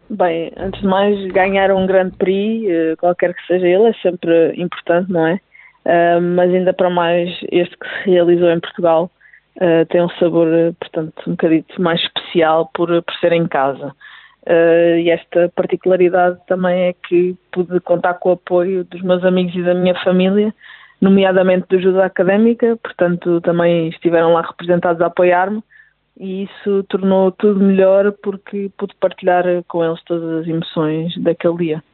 Bem, antes de mais, ganhar um Grande Prix, qualquer que seja ele, é sempre importante, não é? Mas ainda para mais este que se realizou em Portugal, tem um sabor, portanto, um bocadito mais especial por ser em casa. E esta particularidade também é que pude contar com o apoio dos meus amigos e da minha família, nomeadamente do Ajuda Académica, portanto também estiveram lá representados a apoiar-me, e isso tornou tudo melhor porque pude partilhar com eles todas as emoções daquele dia.